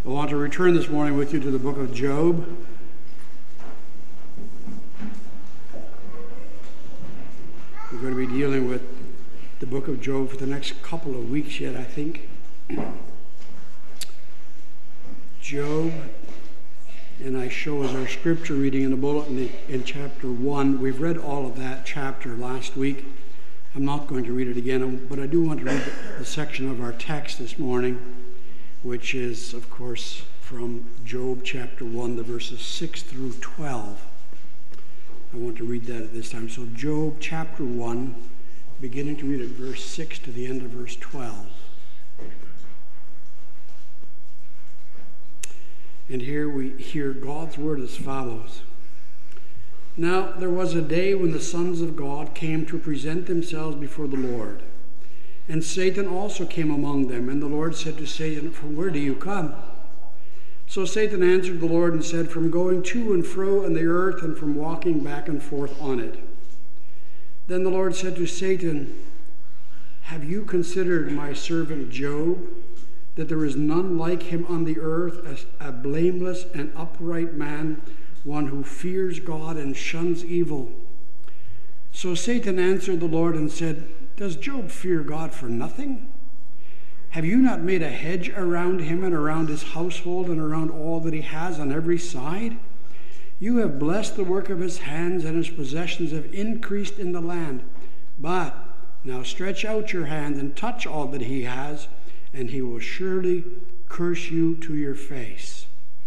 I want to return this morning with you to the book of Job. We're going to be dealing with the book of Job for the next couple of weeks yet, I think. Job, and I show as our scripture reading in the bulletin in chapter 1. We've read all of that chapter last week. I'm not going to read it again, but I do want to read the section of our text this morning, which is, of course, from Job chapter 1, the verses 6 through 12. I want to read that at this time. So Job chapter 1, beginning to read at verse 6 to the end of verse 12. And here we hear God's word as follows. Now there was a day when the sons of God came to present themselves before the Lord. And Satan also came among them. And the Lord said to Satan, "From where do you come?" So Satan answered the Lord and said, "From going to and fro on the earth, and from walking back and forth on it." Then the Lord said to Satan, "Have you considered my servant Job, that there is none like him on the earth, as a blameless and upright man, one who fears God and shuns evil?" So Satan answered the Lord and said, "Does Job fear God for nothing? Have you not made a hedge around him and around his household and around all that he has on every side? You have blessed the work of his hands, and his possessions have increased in the land. But now stretch out your hand and touch all that he has, and he will surely curse you to your face."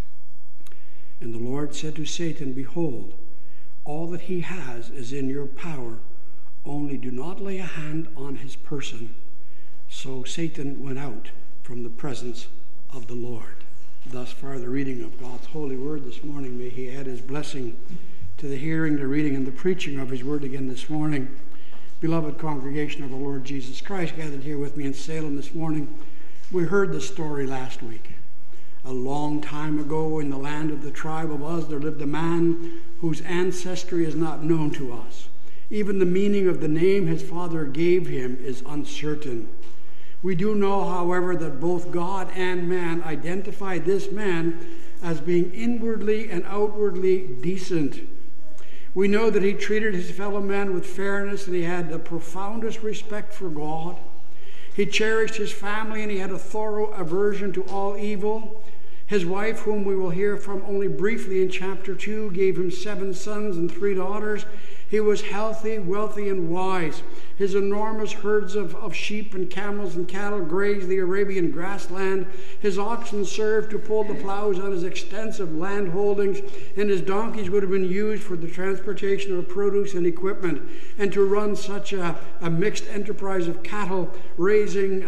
And the Lord said to Satan, "Behold, all that he has is in your power. Only do not lay a hand on his person." So Satan went out from the presence of the Lord. Thus far the reading of God's holy word this morning. May he add his blessing to the hearing, the reading, and the preaching of his word again this morning. Beloved congregation of the Lord Jesus Christ, gathered here with me in Salem this morning, we heard the story last week. A long time ago in the land of the tribe of Uz, there lived a man whose ancestry is not known to us. Even the meaning of the name his father gave him is uncertain. We do know, however, that both God and man identify this man as being inwardly and outwardly decent. We know that he treated his fellow man with fairness, and he had the profoundest respect for God. He cherished his family, and he had a thorough aversion to all evil. His wife, whom we will hear from only briefly in chapter 2, gave him 7 sons and 3 daughters. He was healthy, wealthy, and wise. His enormous herds of sheep and camels and cattle grazed the Arabian grassland. His oxen served to pull the plows on his extensive land holdings, and his donkeys would have been used for the transportation of produce and equipment. And to run such a mixed enterprise of cattle raising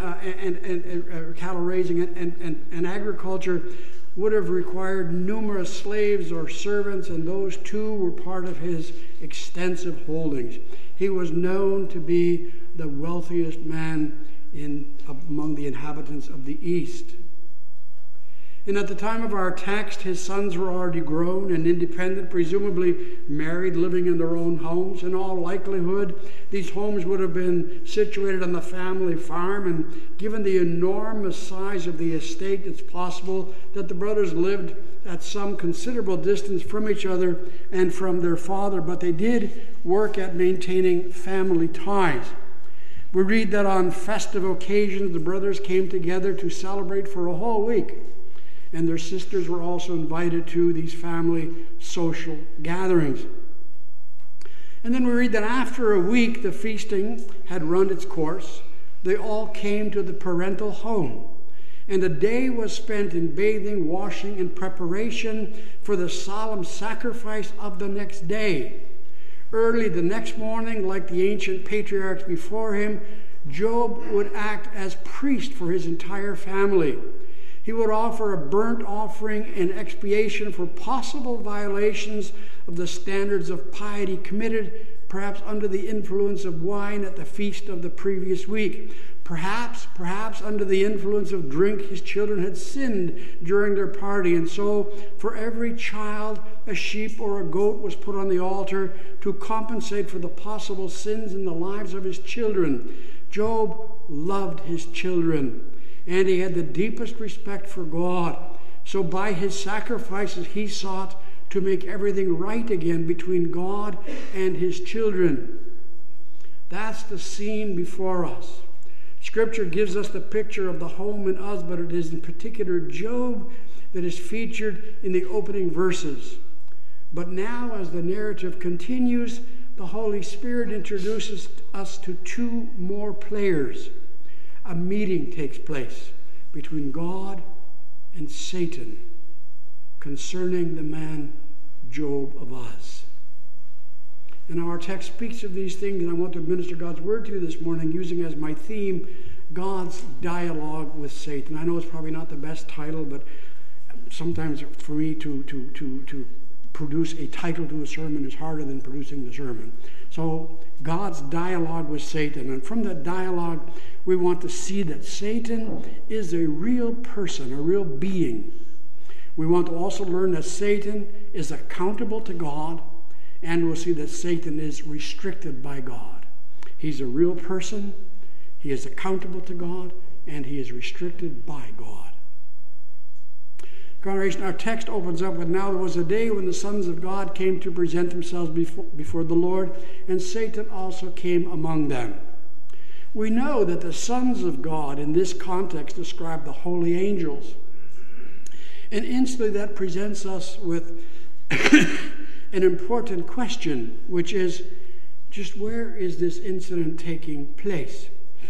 and agriculture would have required numerous slaves or servants, and those too were part of his extensive holdings. He was known to be the wealthiest man among the inhabitants of the East. And at the time of our text, his sons were already grown and independent, presumably married, living in their own homes. In all likelihood, these homes would have been situated on the family farm, and given the enormous size of the estate, it's possible that the brothers lived at some considerable distance from each other and from their father, but they did work at maintaining family ties. We read that on festive occasions, the brothers came together to celebrate for a whole week. And their sisters were also invited to these family social gatherings. And then we read that after a week, the feasting had run its course. They all came to the parental home. And a day was spent in bathing, washing, and preparation for the solemn sacrifice of the next day. Early the next morning, like the ancient patriarchs before him, Job would act as priest for his entire family. He would offer a burnt offering in expiation for possible violations of the standards of piety committed, perhaps under the influence of wine at the feast of the previous week. Perhaps under the influence of drink, his children had sinned during their party, and so for every child, a sheep or a goat was put on the altar to compensate for the possible sins in the lives of his children. Job loved his children, and he had the deepest respect for God. So by his sacrifices, he sought to make everything right again between God and his children. That's the scene before us. Scripture gives us the picture of the home in us, but it is in particular Job that is featured in the opening verses. But now, as the narrative continues, the Holy Spirit introduces us to two more players. A meeting takes place between God and Satan concerning the man Job of Uz. And our text speaks of these things, and I want to minister God's word to you this morning using as my theme God's dialogue with Satan. I know it's probably not the best title, but sometimes for me to produce a title to a sermon is harder than producing the sermon. So God's dialogue with Satan. And from that dialogue, we want to see that Satan is a real person, a real being. We want to also learn that Satan is accountable to God, and we'll see that Satan is restricted by God. He's a real person, he is accountable to God, and he is restricted by God. Congregation, our text opens up with, now there was a day when the sons of God came to present themselves before the Lord, and Satan also came among them. We know that the sons of God in this context describe the holy angels. And instantly that presents us with an important question, which is, just where is this incident taking place?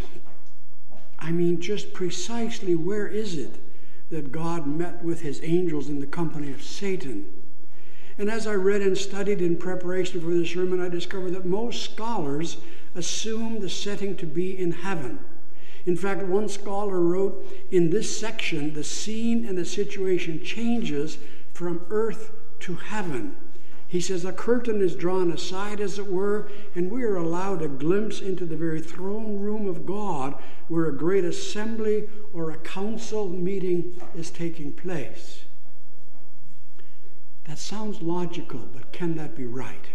I mean, just precisely where is it that God met with his angels in the company of Satan? And as I read and studied in preparation for this sermon, I discovered that most scholars assume the setting to be in heaven. In fact, one scholar wrote, in this section, the scene and the situation changes from earth to heaven. He says, a curtain is drawn aside, as it were, and we are allowed a glimpse into the very throne room of God, where a great assembly or a council meeting is taking place. That sounds logical, but can that be right?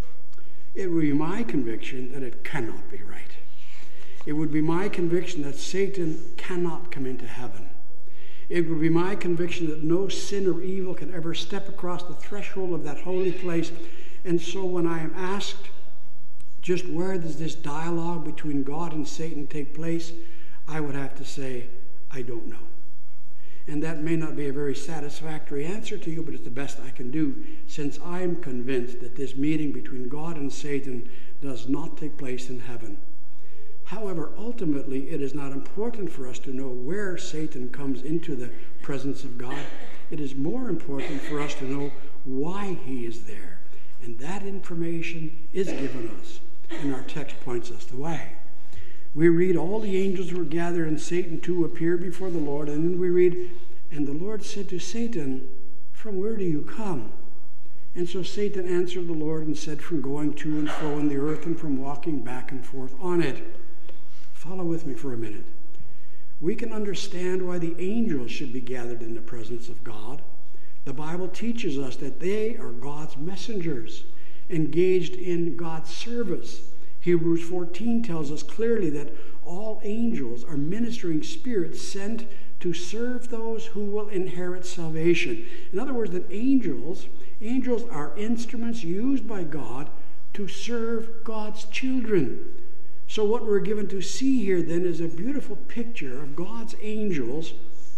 It would be my conviction that it cannot be right. It would be my conviction that Satan cannot come into heaven. It would be my conviction that no sin or evil can ever step across the threshold of that holy place. And so when I am asked, just where does this dialogue between God and Satan take place, I would have to say, I don't know. And that may not be a very satisfactory answer to you, but it's the best I can do, since I am convinced that this meeting between God and Satan does not take place in heaven. However, ultimately, it is not important for us to know where Satan comes into the presence of God. It is more important for us to know why he is there. And that information is given us, and our text points us the way. We read, all the angels were gathered, and Satan too appeared before the Lord. And then we read, and the Lord said to Satan, from where do you come? And so Satan answered the Lord and said, from going to and fro on the earth and from walking back and forth on it. Follow with me for a minute. We can understand why the angels should be gathered in the presence of God. The Bible teaches us that they are God's messengers, engaged in God's service. Hebrews 14 tells us clearly that all angels are ministering spirits sent to serve those who will inherit salvation. In other words, that angels are instruments used by God to serve God's children. So what we're given to see here then is a beautiful picture of God's angels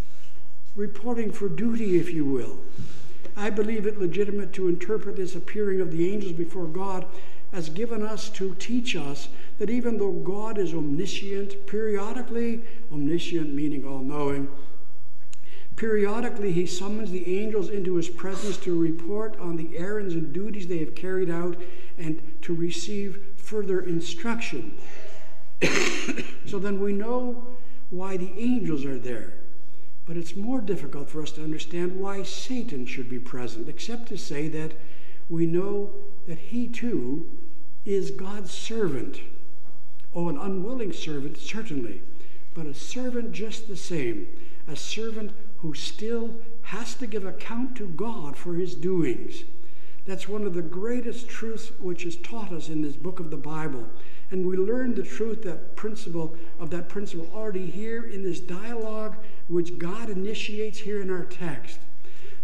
reporting for duty, if you will. I believe it legitimate to interpret this appearing of the angels before God as given us to teach us that even though God is omniscient, periodically, omniscient meaning all-knowing, periodically he summons the angels into his presence to report on the errands and duties they have carried out and to receive further instruction. So then we know why the angels are there. But it's more difficult for us to understand why Satan should be present, except to say that we know that he too is God's servant. Oh, an unwilling servant, certainly, but a servant just the same. A servant who still has to give account to God for his doings. That's one of the greatest truths which is taught us in this book of the Bible. And we learn the truth, that principle already here in this dialogue which God initiates here in our text.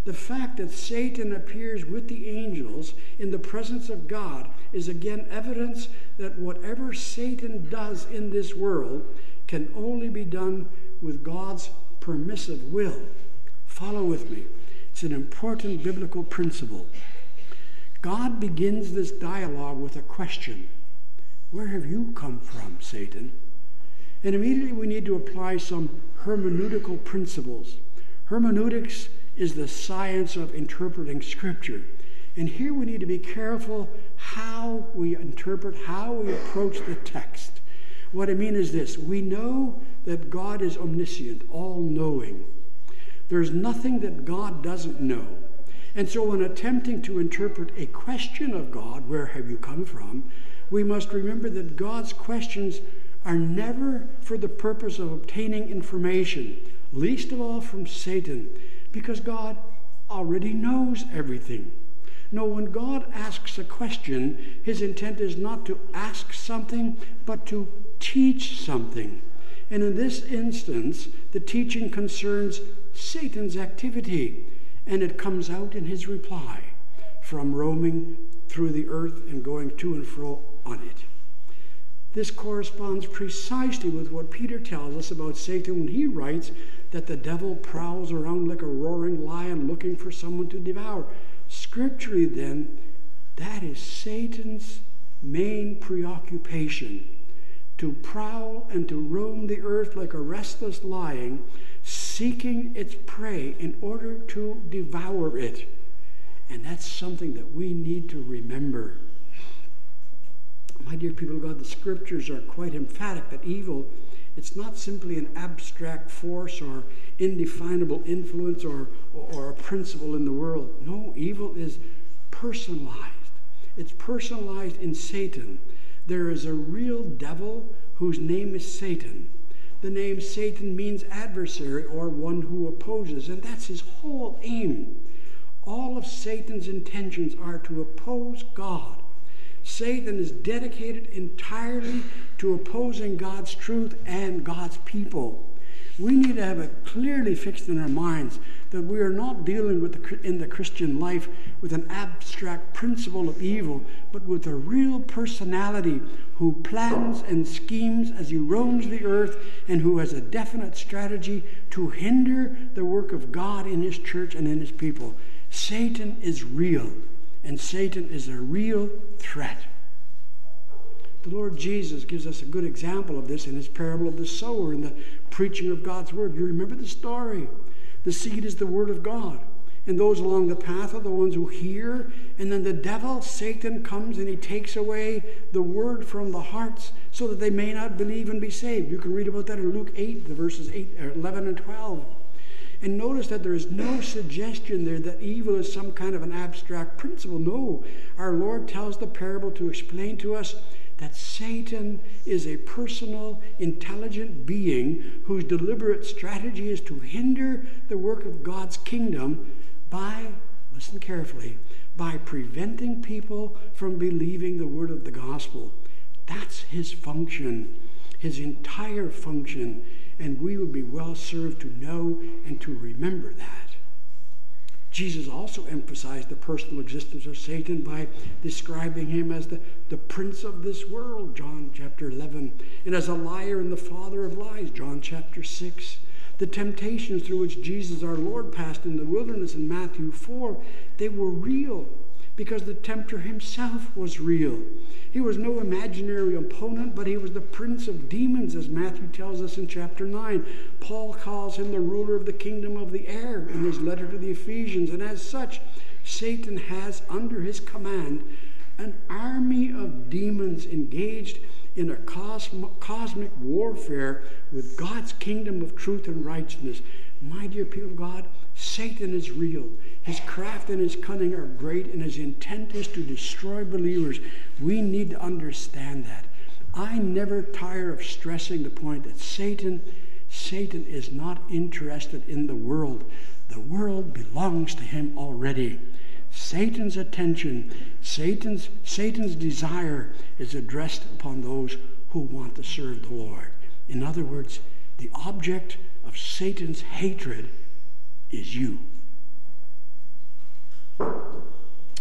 The fact that Satan appears with the angels in the presence of God is again evidence that whatever Satan does in this world can only be done with God's permissive will. Follow with me. It's an important biblical principle. God begins this dialogue with a question. Where have you come from, Satan? And immediately we need to apply some hermeneutical principles. Hermeneutics is the science of interpreting Scripture. And here we need to be careful how we interpret, how we approach the text. What I mean is this. We know that God is omniscient, all-knowing. There's nothing that God doesn't know. And so when attempting to interpret a question of God, where have you come from, we must remember that God's questions are never for the purpose of obtaining information, least of all from Satan, because God already knows everything. No, when God asks a question, his intent is not to ask something, but to teach something. And in this instance, the teaching concerns Satan's activity, and it comes out in his reply from roaming through the earth and going to and fro on it. This corresponds precisely with what Peter tells us about Satan when he writes that the devil prowls around like a roaring lion looking for someone to devour. Scripturally, then, that is Satan's main preoccupation, to prowl and to roam the earth like a restless lion, seeking its prey in order to devour it. And that's something that we need to remember. My dear people of God, the Scriptures are quite emphatic that evil, it's not simply an abstract force or indefinable influence or a principle in the world. No, evil is personalized. It's personalized in Satan. There is a real devil whose name is Satan. The name Satan means adversary or one who opposes, and that's his whole aim. All of Satan's intentions are to oppose God. Satan is dedicated entirely to opposing God's truth and God's people. We need to have it clearly fixed in our minds that we are not dealing with in the Christian life with an abstract principle of evil, but with a real personality who plans and schemes as he roams the earth and who has a definite strategy to hinder the work of God in his church and in his people. Satan is real, and Satan is a real threat. The Lord Jesus gives us a good example of this in his parable of the sower in the preaching of God's word. You remember the story. The seed is the word of God. And those along the path are the ones who hear. And then the devil, Satan, comes and he takes away the word from the hearts so that they may not believe and be saved. You can read about that in Luke 8, the verses 11 and 12. And notice that there is no suggestion there that evil is some kind of an abstract principle. No, our Lord tells the parable to explain to us that Satan is a personal, intelligent being whose deliberate strategy is to hinder the work of God's kingdom by, listen carefully, by preventing people from believing the word of the gospel. That's his function, his entire function, and we would be well served to know and to remember that. Jesus also emphasized the personal existence of Satan by describing him as the prince of this world, John chapter 11, and as a liar and the father of lies, John chapter 6. The temptations through which Jesus our Lord passed in the wilderness in Matthew 4, they were real because the tempter himself was real. He was no imaginary opponent, but he was the prince of demons, as Matthew tells us in chapter 9. Paul calls him the ruler of the kingdom of the air in his letter to the Ephesians. And as such, Satan has under his command an army of demons engaged in a cosmic warfare with God's kingdom of truth and righteousness. My dear people of God, Satan is real. His craft and his cunning are great, and his intent is to destroy believers. We need to understand that. I never tire of stressing the point that Satan is not interested in the world. The world belongs to him already. Satan's attention, Satan's desire is addressed upon those who want to serve the Lord. In other words, the object of Satan's hatred is you.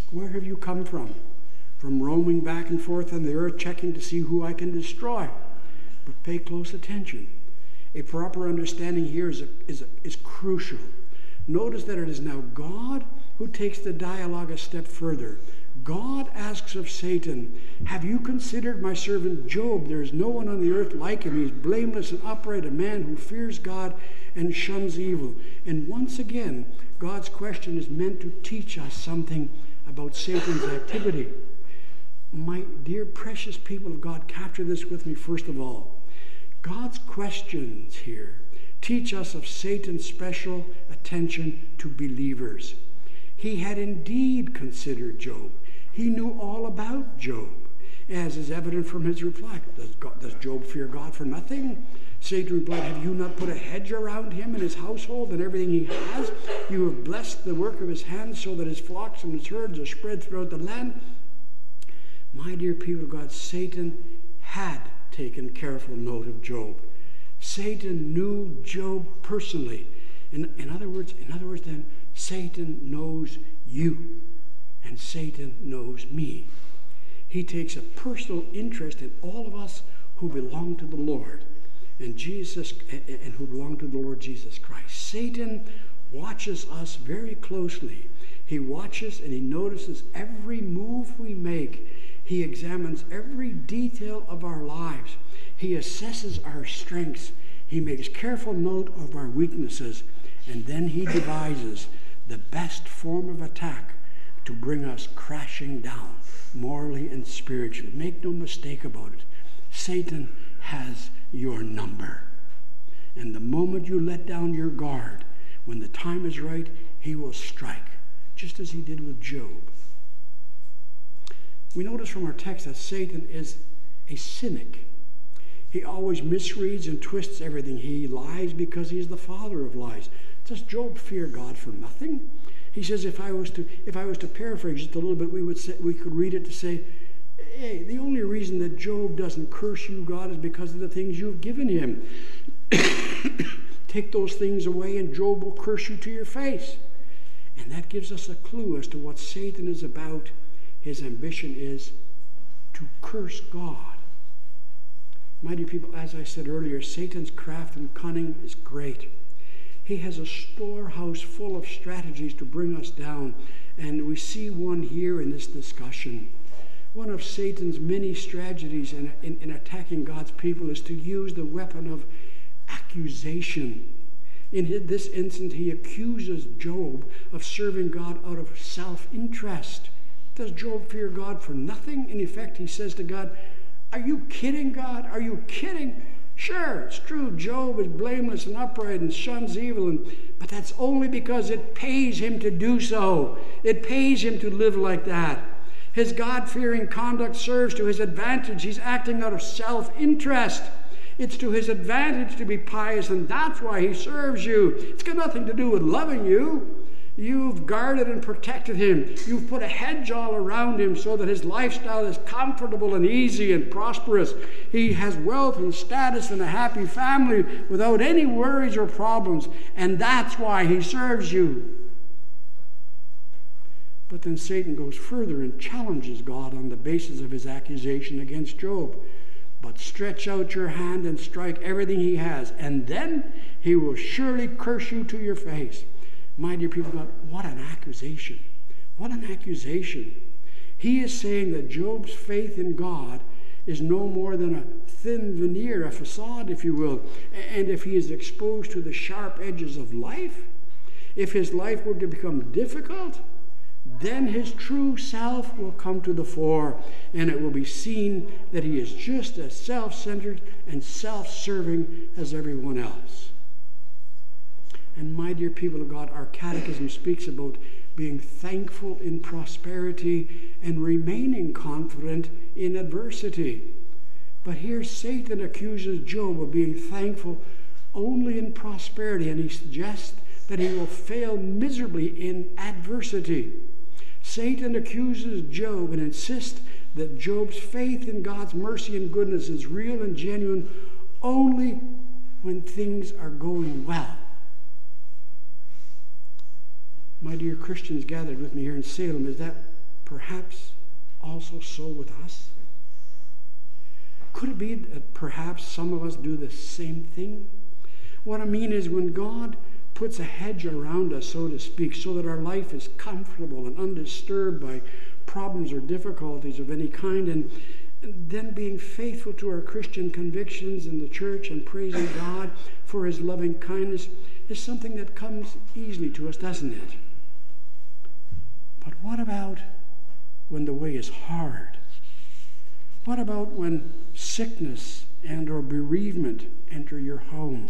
Where have you come from? From roaming back and forth on the earth, checking to see who I can destroy. But pay close attention. A proper understanding here is crucial. Notice that it is now God who takes the dialogue a step further. God asks of Satan, have you considered my servant Job? There is no one on the earth like him. He is blameless and upright, a man who fears God and shuns evil. And once again, God's question is meant to teach us something about Satan's activity. My dear precious people of God, capture this with me first of all. God's questions here teach us of Satan's special attention to believers. He had indeed considered Job. He knew all about Job, as is evident from his reply. Does Job fear God for nothing? Satan replied, have you not put a hedge around him and his household and everything he has? You have blessed the work of his hands so that his flocks and his herds are spread throughout the land. My dear people of God, Satan had taken careful note of Job. Satan knew Job personally. In other words then, Satan knows you, and Satan knows me. He takes a personal interest in all of us who belong to the Lord, and who belong to the Lord Jesus Christ. Satan watches us very closely. He watches and he notices every move we make. He examines every detail of our lives. He assesses our strengths. He makes careful note of our weaknesses. And then he devises the best form of attack to bring us crashing down, morally and spiritually. Make no mistake about it. Satan has your number. And the moment you let down your guard, when the time is right, he will strike, just as he did with Job. We notice from our text that Satan is a cynic. He always misreads and twists everything. He lies because he is the father of lies. Does Job fear God for nothing? He says, if I was to paraphrase just a little bit, we could read it to say, hey, the only reason that Job doesn't curse you, God, is because of the things you've given him. Take those things away and Job will curse you to your face. And that gives us a clue as to what Satan is about. His ambition is to curse God. My dear people, as I said earlier, Satan's craft and cunning is great. He has a storehouse full of strategies to bring us down, and we see one here in this discussion. One of Satan's many strategies in attacking God's people is to use the weapon of accusation. In this instance, he accuses Job of serving God out of self-interest. Does Job fear God for nothing? In effect, he says to God, are you kidding, God? Are you kidding? Sure, it's true, Job is blameless and upright and shuns evil, but that's only because it pays him to do so. It pays him to live like that. His God-fearing conduct serves to his advantage. He's acting out of self-interest. It's to his advantage to be pious, and that's why he serves you. It's got nothing to do with loving you. You've guarded and protected him. You've put a hedge all around him so that his lifestyle is comfortable and easy and prosperous. He has wealth and status and a happy family without any worries or problems, and that's why he serves you. But then Satan goes further and challenges God on the basis of his accusation against Job. But stretch out your hand and strike everything he has, and then he will surely curse you to your face. My dear people, God, what an accusation. What an accusation. He is saying that Job's faith in God is no more than a thin veneer, a facade, if you will. And if he is exposed to the sharp edges of life, if his life were to become difficult, then his true self will come to the fore, and it will be seen that he is just as self-centered and self-serving as everyone else. And my dear people of God, our catechism speaks about being thankful in prosperity and remaining confident in adversity. But here Satan accuses Job of being thankful only in prosperity, and he suggests that he will fail miserably in adversity. Satan accuses Job and insists that Job's faith in God's mercy and goodness is real and genuine only when things are going well. My dear Christians gathered with me here in Salem, is that perhaps also so with us? Could it be that perhaps some of us do the same thing? What I mean is, when God puts a hedge around us, so to speak, so that our life is comfortable and undisturbed by problems or difficulties of any kind, and then being faithful to our Christian convictions in the church and praising God for his loving kindness is something that comes easily to us, doesn't it? But what about when the way is hard? What about when sickness and or bereavement enter your home?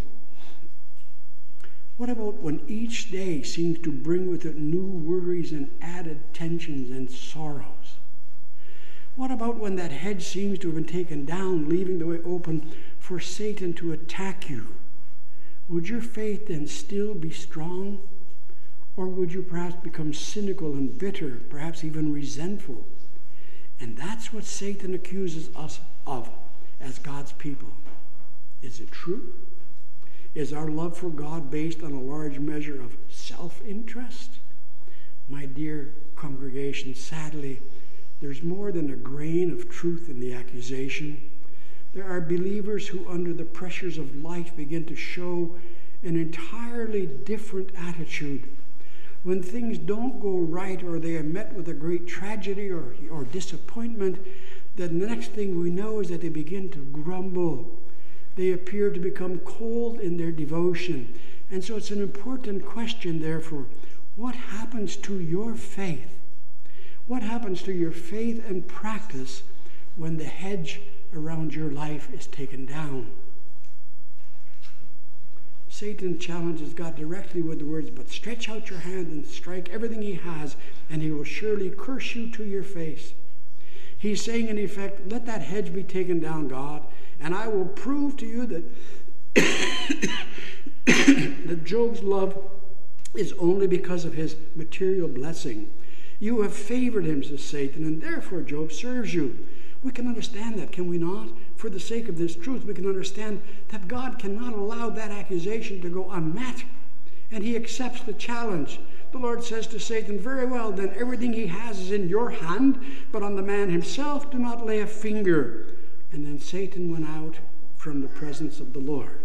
What about when each day seems to bring with it new worries and added tensions and sorrows? What about when that hedge seems to have been taken down, leaving the way open for Satan to attack you? Would your faith then still be strong? Or would you perhaps become cynical and bitter, perhaps even resentful? And that's what Satan accuses us of as God's people. Is it true? Is our love for God based on a large measure of self-interest? My dear congregation, sadly, there's more than a grain of truth in the accusation. There are believers who, under the pressures of life, begin to show an entirely different attitude. When things don't go right, or they are met with a great tragedy or disappointment, the next thing we know is that they begin to grumble. They appear to become cold in their devotion. And so it's an important question, therefore. What happens to your faith? What happens to your faith and practice when the hedge around your life is taken down? Satan challenges God directly with the words, "But stretch out your hand and strike everything he has, and he will surely curse you to your face." He's saying, in effect, let that hedge be taken down, God, and I will prove to you that, that Job's love is only because of his material blessing. You have favored him, says Satan, and therefore Job serves you. We can understand that, can we not? For the sake of this truth, we can understand that God cannot allow that accusation to go unmet, and he accepts the challenge. The Lord says to Satan, very well, then everything he has is in your hand, but on the man himself do not lay a finger. And then Satan went out from the presence of the Lord.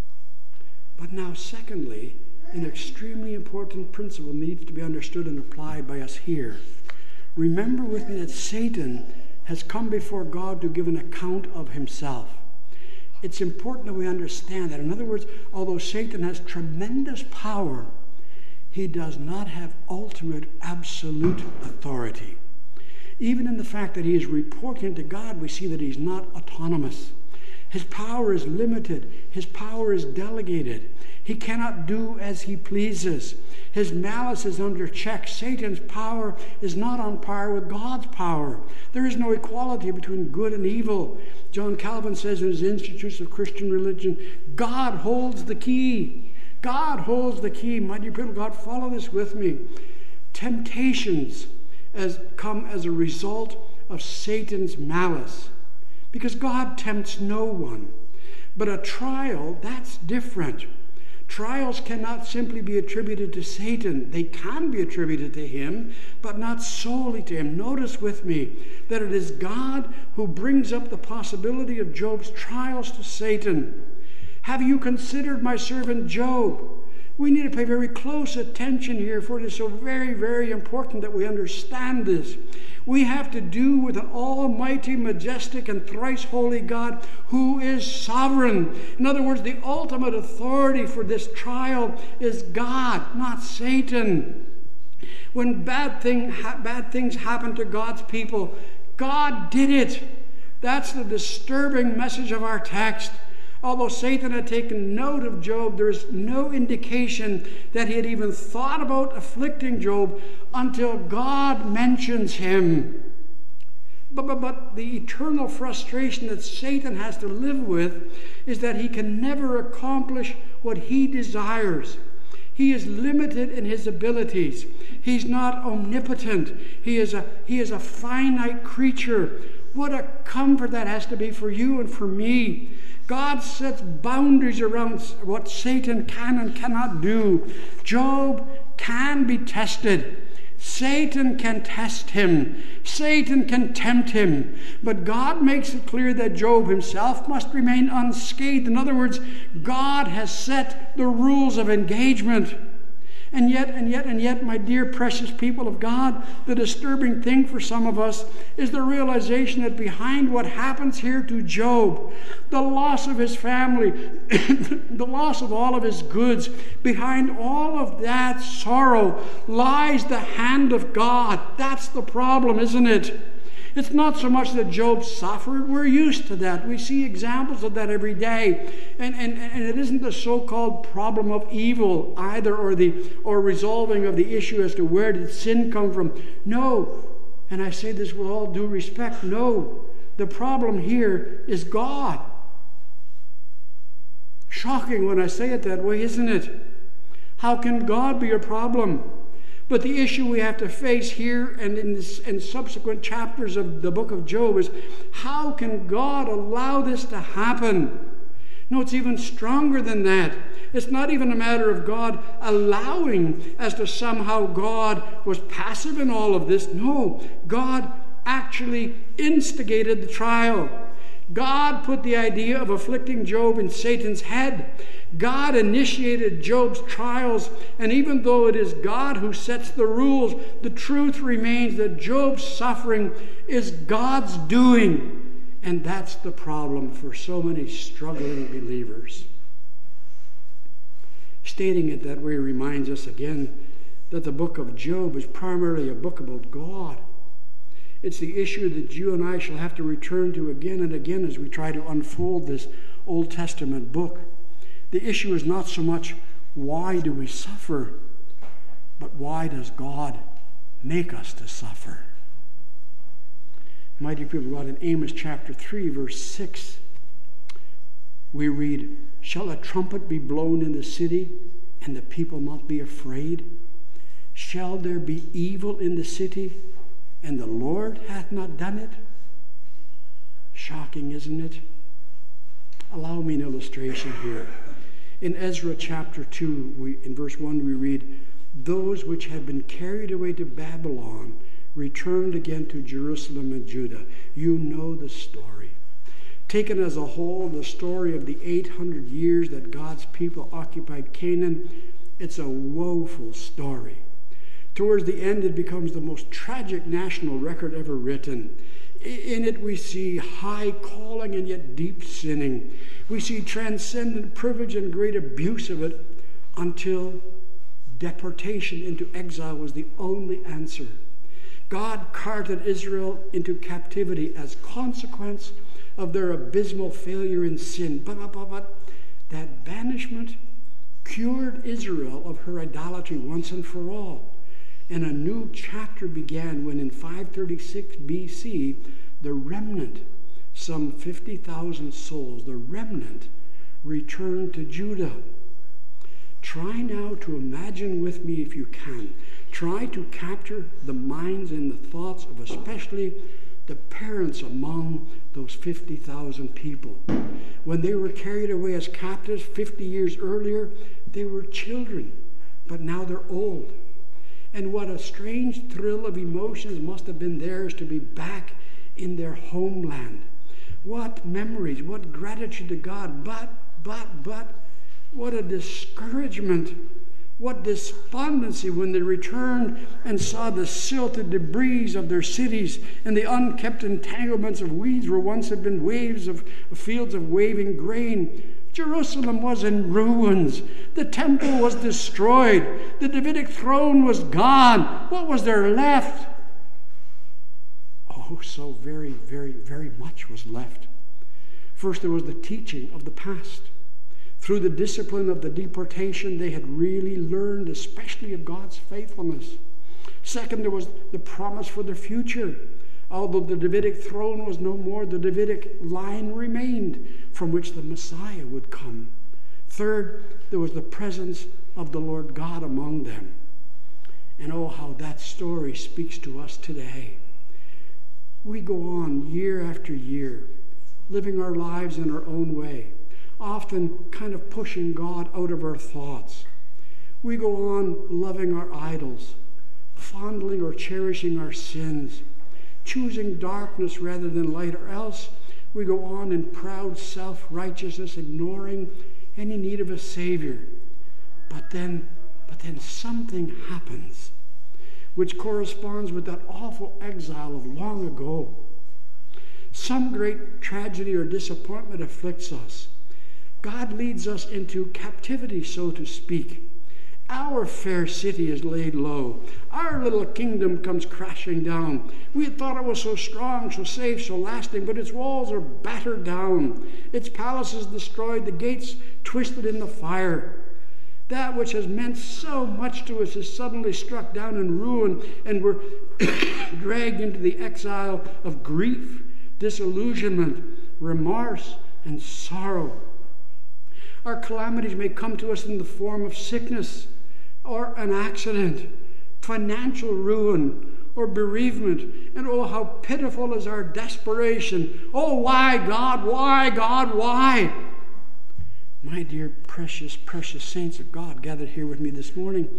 But now, secondly, an extremely important principle needs to be understood and applied by us here. Remember with me that Satan has come before God to give an account of himself. It's important that we understand that. In other words, although Satan has tremendous power, he does not have ultimate, absolute authority. Even in the fact that he is reporting to God, we see that he's not autonomous. His power is limited. His power is delegated. He cannot do as he pleases. His malice is under check. Satan's power is not on par with God's power. There is no equality between good and evil. John Calvin says in his Institutes of Christian Religion, God holds the key. God holds the key. My dear people, God, follow this with me. Temptations come as a result of Satan's malice, because God tempts no one. But a trial, that's different. Trials cannot simply be attributed to Satan. They can be attributed to him, but not solely to him. Notice with me that it is God who brings up the possibility of Job's trials to Satan. Have you considered my servant Job? We need to pay very close attention here, for it is so very, very important that we understand this. We have to do with an almighty, majestic, and thrice holy God who is sovereign. In other words, the ultimate authority for this trial is God, not Satan. When bad things happen to God's people, God did it. That's the disturbing message of our text. Although Satan had taken note of Job, there is no indication that he had even thought about afflicting Job until God mentions him. But the eternal frustration that Satan has to live with is that he can never accomplish what he desires. He is limited in his abilities. He's not omnipotent. He is a finite creature. What a comfort that has to be for you and for me. God sets boundaries around what Satan can and cannot do. Job can be tested. Satan can test him. Satan can tempt him. But God makes it clear that Job himself must remain unscathed. In other words, God has set the rules of engagement. And yet, my dear precious people of God, the disturbing thing for some of us is the realization that behind what happens here to Job, the loss of his family, the loss of all of his goods, behind all of that sorrow lies the hand of God. That's the problem, isn't it? It's not so much that Job suffered. We're used to that. We see examples of that every day. And it isn't the so-called problem of evil either, or resolving of the issue as to where did sin come from. No, and I say this with all due respect, no. The problem here is God. Shocking when I say it that way, isn't it? How can God be a problem? But the issue we have to face here and in subsequent chapters of the book of Job is, how can God allow this to happen? No, it's even stronger than that. It's not even a matter of God allowing, as to somehow God was passive in all of this. No, God actually instigated the trial. God put the idea of afflicting Job in Satan's head. God initiated Job's trials, and even though it is God who sets the rules, the truth remains that Job's suffering is God's doing. And that's the problem for so many struggling believers. Stating it that way reminds us again that the book of Job is primarily a book about God. It's the issue that you and I shall have to return to again and again as we try to unfold this Old Testament book. The issue is not so much why do we suffer, but why does God make us to suffer? My dear people, God, in Amos chapter 3, verse 6, we read, "Shall a trumpet be blown in the city, and the people not be afraid? Shall there be evil in the city, and the Lord hath not done it?" Shocking, isn't it? Allow me an illustration here. In Ezra chapter 2, in verse 1, we read, "Those which had been carried away to Babylon returned again to Jerusalem and Judah." You know the story. Taken as a whole, the story of the 800 years that God's people occupied Canaan, it's a woeful story. Towards the end, it becomes the most tragic national record ever written. In it, we see high calling and yet deep sinning. We see transcendent privilege and great abuse of it, until deportation into exile was the only answer. God carted Israel into captivity as consequence of their abysmal failure in sin. But that banishment cured Israel of her idolatry once and for all. And a new chapter began when in 536 BC, the remnant, some 50,000 souls, the remnant, returned to Judah. Try now to imagine with me, if you can, try to capture the minds and the thoughts of especially the parents among those 50,000 people. When they were carried away as captives 50 years earlier, they were children, but now they're old. And what a strange thrill of emotions must have been theirs to be back in their homeland. What memories, what gratitude to God, but, what a discouragement, what despondency when they returned and saw the silted debris of their cities and the unkept entanglements of weeds where once had been fields of waving grain. Jerusalem was in ruins. The temple was destroyed. The Davidic throne was gone. What was there left? Oh, so very, very, very much was left. First, there was the teaching of the past. Through the discipline of the deportation, they had really learned, especially of God's faithfulness. Second, there was the promise for the future. Although the Davidic throne was no more, the Davidic line remained from which the Messiah would come. Third, there was the presence of the Lord God among them. And oh, how that story speaks to us today. We go on year after year, living our lives in our own way, often kind of pushing God out of our thoughts. We go on loving our idols, fondling or cherishing our sins, choosing darkness rather than light, or else we go on in proud self-righteousness, ignoring any need of a Savior. But then something happens, which corresponds with that awful exile of long ago. Some great tragedy or disappointment afflicts us. God leads us into captivity, so to speak. Our fair city is laid low. Our little kingdom comes crashing down. We had thought it was so strong, so safe, so lasting, but its walls are battered down. Its palaces destroyed, the gates twisted in the fire. That which has meant so much to us is suddenly struck down in ruin, and we're dragged into the exile of grief, disillusionment, remorse, and sorrow. Our calamities may come to us in the form of sickness, or an accident, financial ruin, or bereavement. And oh, how pitiful is our desperation. Oh, why, God? Why, God? Why? My dear, precious, precious saints of God gathered here with me this morning,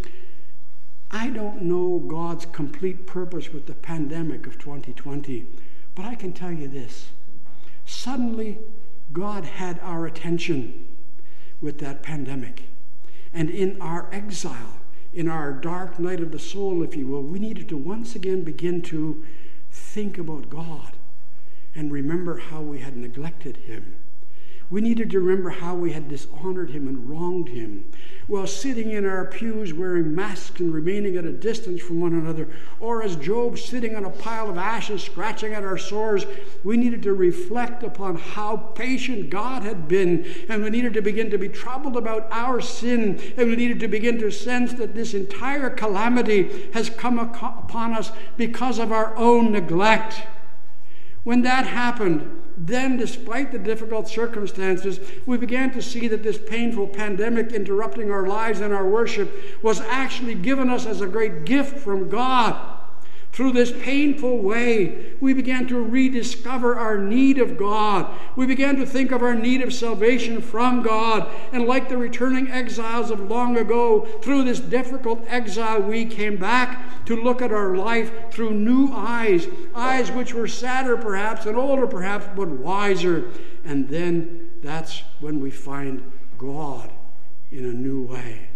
I don't know God's complete purpose with the pandemic of 2020, but I can tell you this. Suddenly, God had our attention with that pandemic. And in our exile, in our dark night of the soul, if you will, we needed to once again begin to think about God and remember how we had neglected him. We needed to remember how we had dishonored him and wronged him while sitting in our pews wearing masks and remaining at a distance from one another, or as Job sitting on a pile of ashes scratching at our sores. We needed to reflect upon how patient God had been, and we needed to begin to be troubled about our sin, and we needed to begin to sense that this entire calamity has come upon us because of our own neglect. When that happened, then, despite the difficult circumstances, we began to see that this painful pandemic interrupting our lives and our worship was actually given us as a great gift from God. Through this painful way, we began to rediscover our need of God. We began to think of our need of salvation from God. And like the returning exiles of long ago, through this difficult exile, we came back to look at our life through new eyes, eyes which were sadder perhaps and older perhaps, but wiser. And then that's when we find God in a new way.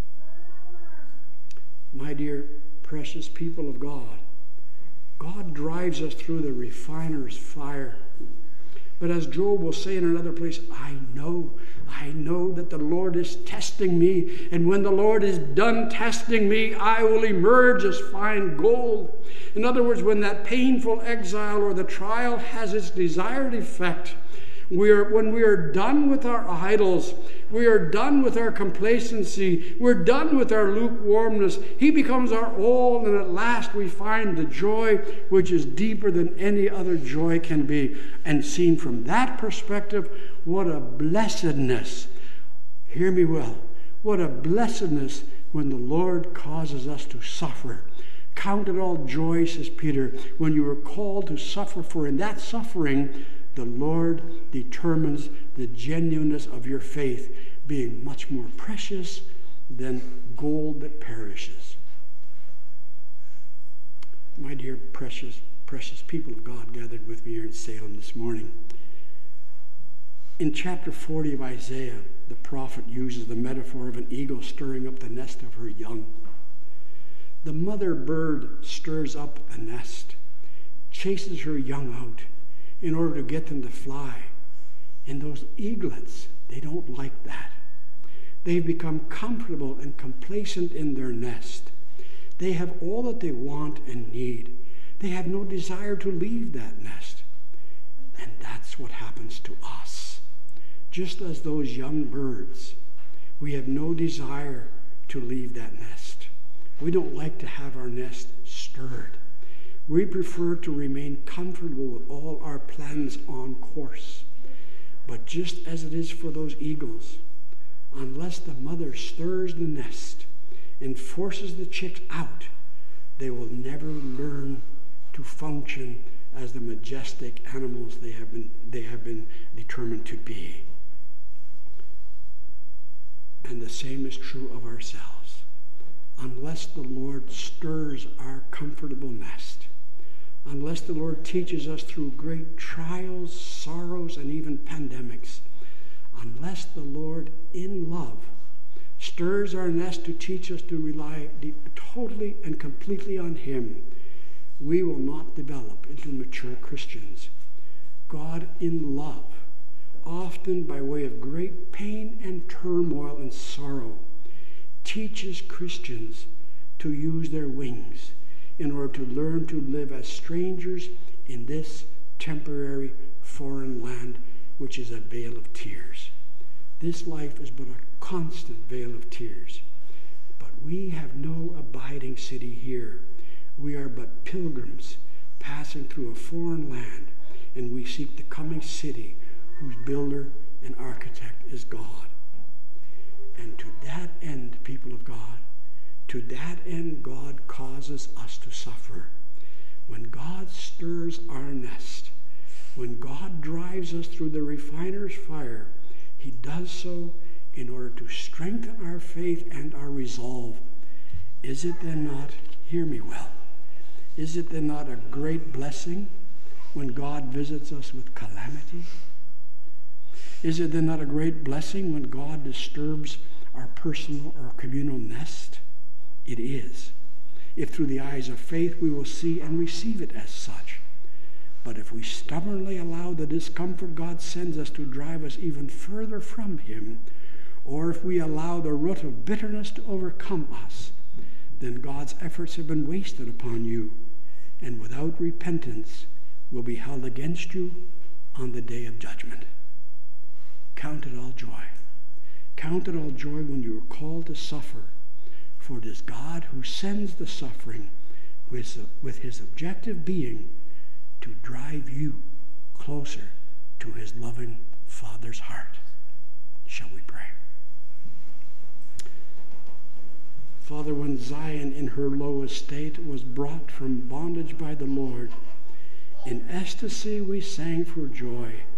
My dear precious people of God, God drives us through the refiner's fire. But as Job will say in another place, I know that the Lord is testing me, and when the Lord is done testing me, I will emerge as fine gold. In other words, when that painful exile or the trial has its desired effect, when we are done with our idols, we are done with our complacency, we're done with our lukewarmness, he becomes our all, and at last we find the joy which is deeper than any other joy can be. And seen from that perspective, what a blessedness, hear me well, what a blessedness when the Lord causes us to suffer. Count it all joy, says Peter, when you are called to suffer, for in that suffering the Lord determines the genuineness of your faith, being much more precious than gold that perishes. My dear precious, precious people of God gathered with me here in Salem this morning. In chapter 40 of Isaiah, the prophet uses the metaphor of an eagle stirring up the nest of her young. The mother bird stirs up the nest, chases her young out in order to get them to fly. And those eaglets, they don't like that. They've become comfortable and complacent in their nest. They have all that they want and need. They have no desire to leave that nest. And that's what happens to us. Just as those young birds, we have no desire to leave that nest. We don't like to have our nest stirred. We prefer to remain comfortable with all our plans on course. But just as it is for those eagles, unless the mother stirs the nest and forces the chicks out, they will never learn to function as the majestic animals they have been determined to be. And the same is true of ourselves. unless the Lord stirs our comfortable nest, unless the Lord teaches us through great trials, sorrows, and even pandemics, unless the Lord in love stirs our nest to teach us to rely totally and completely on Him, we will not develop into mature Christians. God in love, often by way of great pain and turmoil and sorrow, teaches Christians to use their wings in order to learn to live as strangers in this temporary foreign land, which is a vale of tears. This life is but a constant vale of tears. But we have no abiding city here. We are but pilgrims passing through a foreign land, and we seek the coming city whose builder and architect is God. And to that end, people of God, to that end God causes us to suffer. When God stirs our nest, when God drives us through the refiner's fire, He does so in order to strengthen our faith and our resolve. Is it then not, hear me well, is it then not a great blessing when God visits us with calamity? Is it then not a great blessing when God disturbs our personal or communal nest? It is, if through the eyes of faith we will see and receive it as such. But if we stubbornly allow the discomfort God sends us to drive us even further from Him, or if we allow the root of bitterness to overcome us, then God's efforts have been wasted upon you, and without repentance will be held against you on the day of judgment. Count it all joy. Count it all joy when you are called to suffer, for it is God who sends the suffering with His objective being to drive you closer to His loving Father's heart. Shall we pray? Father, when Zion in her low estate was brought from bondage by the Lord, in ecstasy we sang for joy,